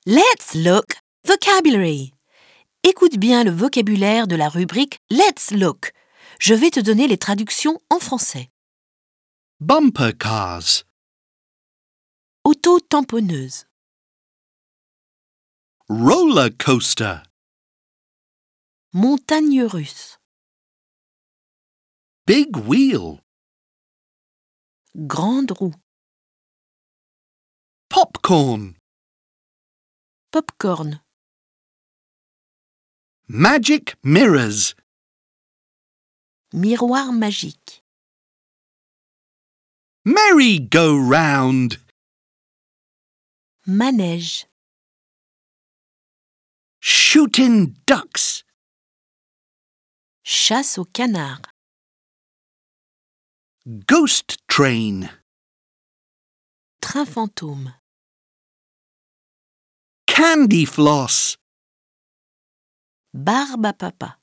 Let's look vocabulary. Écoute bien le vocabulaire de la rubrique Let's look. Je vais te donner les traductions en français. Bumper cars, Auto-tamponneuse, roller coaster, montagne russe, big wheel, grande roue, popcorn, popcorn, magic mirrors, miroir magique, merry-go-round, manège, shooting ducks, chasse au canard, ghost train, train fantôme, candy floss, barbe à papa.